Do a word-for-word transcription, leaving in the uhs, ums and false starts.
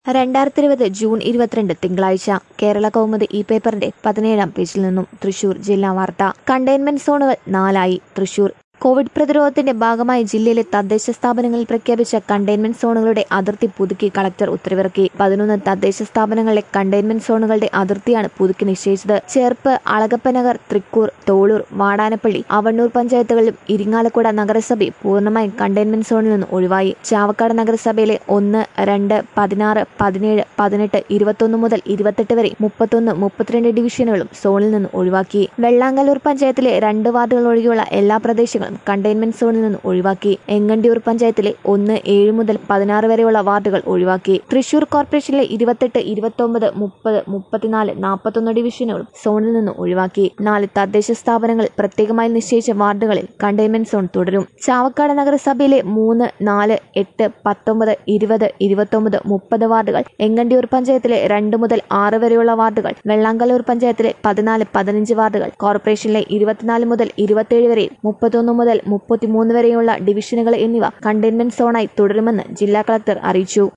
രണ്ടായിരത്തി ഇരുപത് ജൂൺ ഇരുപത്തിരണ്ട് തിങ്കളാഴ്ച കേരള കൗമുദി ഈ പേപ്പറിന്റെ പതിനേഴാം പേജിൽ നിന്നും തൃശൂർ ജില്ലാ വാർത്ത. കണ്ടെയ്ൻമെന്റ് സോണുകൾ നാലായി. തൃശൂർ കോവിഡ് പ്രതിരോധത്തിന്റെ ഭാഗമായി ജില്ലയിലെ തദ്ദേശ സ്ഥാപനങ്ങളിൽ പ്രഖ്യാപിച്ച കണ്ടെയ്ൻമെന്റ് സോണുകളുടെ അതിർത്തി പുതുക്കി കളക്ടർ ഉത്തരവിറക്കി. പതിനൊന്ന് തദ്ദേശ സ്ഥാപനങ്ങളിലെ കണ്ടെയ്ൻമെന്റ് സോണുകളുടെ അതിർത്തിയാണ് പുതുക്കി നിശ്ചയിച്ചത്. ചേർപ്പ്, അളഗപ്പനഗർ, തൃക്കൂർ, തോളൂർ, വാടാനപ്പള്ളി, അവണ്ണൂർ പഞ്ചായത്തുകളിലും ഇരിങ്ങാലക്കുട നഗരസഭയും പൂർണ്ണമായും കണ്ടെയ്ൻമെന്റ് സോണിൽ നിന്ന് ഒഴിവായി. ചാവക്കാട് നഗരസഭയിലെ ഒന്ന്, രണ്ട്, പതിനാറ്, പതിനേഴ്, പതിനെട്ട്, ഇരുപത്തൊന്ന് മുതൽ ഇരുപത്തെട്ട് വരെ മുപ്പത്തൊന്ന്, മുപ്പത്തിരണ്ട് ഡിവിഷനുകളും സോണിൽ നിന്ന് ഒഴിവാക്കി. വെള്ളാങ്കല്ലൂർ പഞ്ചായത്തിലെ രണ്ട് വാർഡുകൾ ഒഴികെയുള്ള എല്ലാ പ്രദേശങ്ങളും കണ്ടെയ്ൻമെന്റ് സോണിൽ നിന്ന് ഒഴിവാക്കി. എങ്ങണ്ടിയൂർ പഞ്ചായത്തിലെ ഒന്ന്, ഏഴ് മുതൽ പതിനാറ് വരെയുള്ള വാർഡുകൾ ഒഴിവാക്കി. തൃശൂർ കോർപ്പറേഷനിലെ ഇരുപത്തെട്ട്, ഇരുപത്തൊമ്പത്, മുപ്പത്, മുപ്പത്തിനാല്, നാൽപ്പത്തൊന്ന് ഡിവിഷനുകളും സോണിൽ നിന്ന് ഒഴിവാക്കി. നാല് തദ്ദേശ സ്ഥാപനങ്ങളിൽ പ്രത്യേകമായി നിശ്ചയിച്ച വാർഡുകളിൽ കണ്ടെയ്ൻമെന്റ് സോൺ തുടരും. ചാവക്കാട് നഗരസഭയിലെ മൂന്ന്, നാല്, എട്ട്, പത്തൊമ്പത്, ഇരുപത്, ഇരുപത്തൊമ്പത്, മുപ്പത് വാർഡുകൾ, എങ്ങണ്ടിയൂർ പഞ്ചായത്തിലെ രണ്ട് മുതൽ ആറ് വരെയുള്ള വാർഡുകൾ, വെള്ളാങ്കല്ലൂർ പഞ്ചായത്തിലെ പതിനാല്, പതിനഞ്ച് വാർഡുകൾ, കോർപ്പറേഷനിലെ ഇരുപത്തിനാല് മുതൽ ഇരുപത്തിയേഴ് വരെയും മുപ്പത്തൊന്ന് മുതൽ മുപ്പത്തിമൂന്ന് വരെയുള്ള ഡിവിഷനുകൾ എന്നിവ കണ്ടെയ്ൻമെന്റ് സോണായി തുടരുമെന്ന് ജില്ലാ കളക്ടർ അറിയിച്ചു.